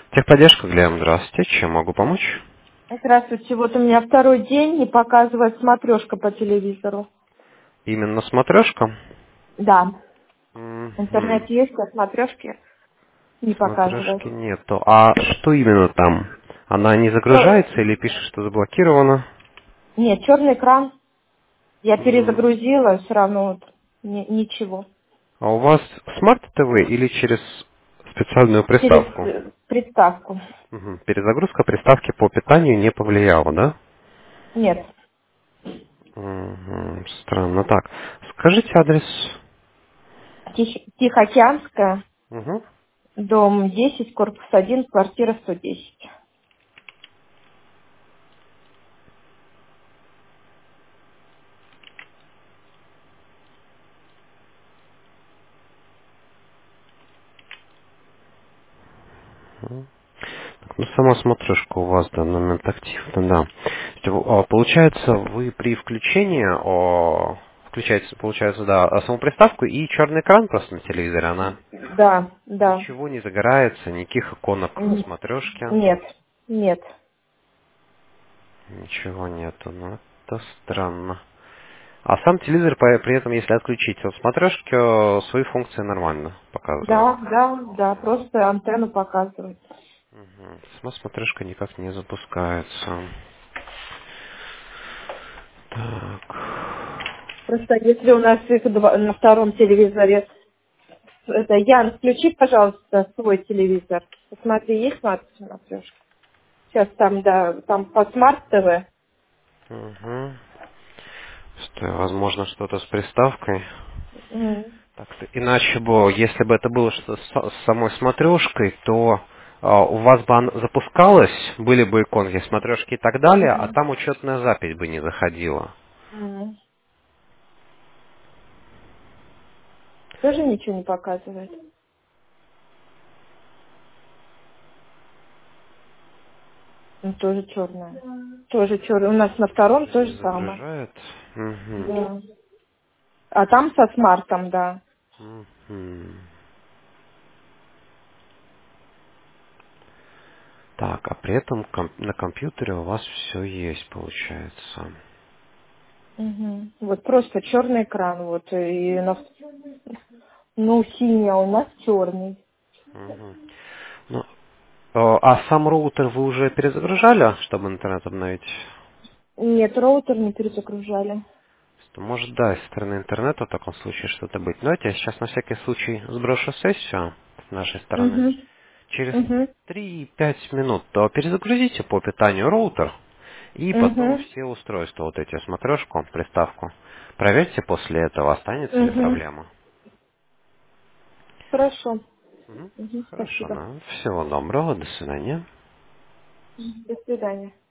Техподдержка, Глеб, здравствуйте. Чем могу помочь? Здравствуйте. Вот у меня второй день не показывает смотрешка по телевизору. Именно смотрешка? Да. Мгм. Интернет есть, а смотрешки не показывает. Смотрешки нету. А что именно там? Она не Чё- загружается или пишет, что заблокирована? Нет, черный экран. Я М. перезагрузила, все равно вот ничего. А у вас смарт-ТВ или через специальную Через приставку? приставку. Мгм. Перезагрузка приставки по питанию не повлияла, да? Нет. Мгм. Странно. Так, скажите адрес. Тихоокеанская, Мгм. дом 10, корпус 1, квартира 110. Ну, сама смотрешка у вас в данный момент активна, да. Получается, вы при включении, включаете, получается, да, саму приставку и черный экран просто на телевизоре, она Да, да. ничего не загорается, никаких иконок смотрешки, Нет, нет. ничего нету, ну, это странно. А сам телевизор при этом, если отключить от смотрешки, свои функции нормально показывает. Да, да, да, просто антенну показывает. Мгм. Сама смотрешка никак не запускается. Так. Просто если у нас их на втором телевизоре, это Ян, включи, пожалуйста, свой телевизор. Посмотри, есть смотрешка? Сейчас там, да, там по смарт ТВ. Угу. Что, возможно, что-то с приставкой. Так, иначе бы, если бы это было что с самой смотрешкой, то у вас бы она запускалась, были бы иконки смотрешки и так далее, а там учетная запись бы не заходила. Тоже ничего не показывает. Ну, тоже черная. Тоже черная. У нас на втором Тоже то не же самое. загружает. Угу. Да. А там со смартом, да. Мгм. Так, а при этом на компьютере у вас все есть, получается. Вот просто черный экран, вот, и ну, синий, а у нас черный. Мгм. Ну, а сам роутер вы уже перезагружали, чтобы интернет обновить? Нет, роутер не перезагружали. Что может, да, со стороны интернета в таком случае что-то быть. Но я сейчас на всякий случай сброшу сессию с нашей стороны. Угу. Через Угу. 3-5 минут то перезагрузите по питанию роутер и потом Угу. все устройства, вот эти смотрешку, приставку. Проверьте после этого, останется ли Угу. проблема. Хорошо. Мгм. Хорошо, Спасибо. ну, всего доброго, до свидания. До свидания.